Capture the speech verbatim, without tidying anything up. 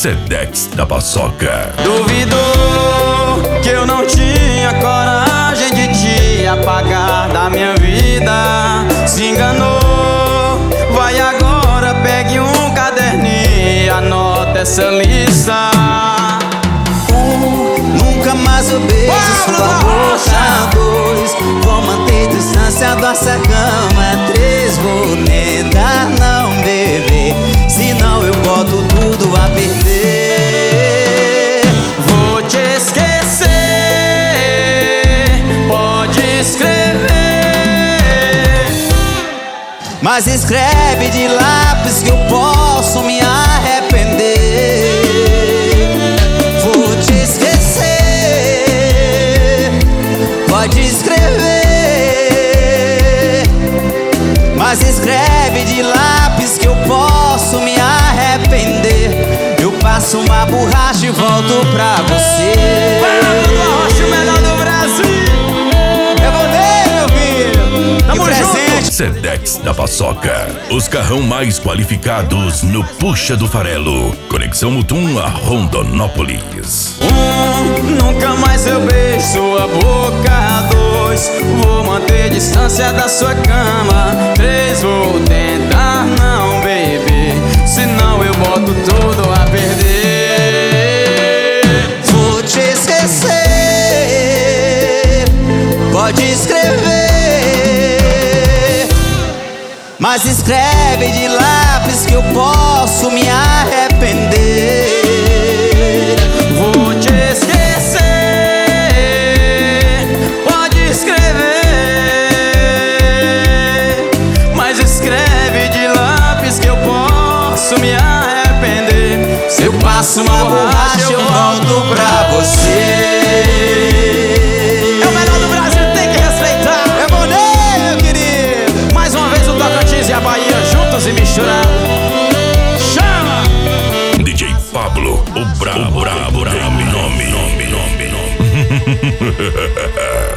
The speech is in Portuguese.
Sedex da Paçoca. Duvidou que eu não tinha coragem de te apagar da minha vida. Se enganou, vai agora, pegue um caderninho e anota essa lista. Um, nunca mais eu beijo sua boca. Dois, vou manter distância da nossa cama. Três, vou tentar não beber, senão eu boto tudo a perder. Vou te esquecer, pode escrever, mas escreve de lápis que eu posso me arrepender. Vou te esquecer, pode escrever, mas escreve de lápis que eu posso me arrepender. Eu passo uma borracha e volto pra você. Pablo do Arrocha, o melhor do Brasil. Eu vou ver, meu filho. Tamo Que junto. presente. Sedex da Paçoca. Os carrão mais qualificados no Puxa do Farelo. Conexão Mutum a Rondonópolis. Um, nunca mais eu beijo sua boca. Dois, vou manter distância da sua cama. Três, vou tentar não beber, senão eu boto tudo a perder. Vou te esquecer, pode escrever, mas escreve de lápis que eu posso me arrepender. Vou te esquecer, pode escrever, mas escreve de lápis que eu posso me arrepender. Se eu passo uma borracha eu volto pra você. É o melhor do Brasil, tem que respeitar. Eu vou ler, meu querido. Mais uma vez o Tocantins e a Bahia juntos e misturados. Chama! D J Pablo, o brabo, brabo, nome, nome, nome, nome, nome.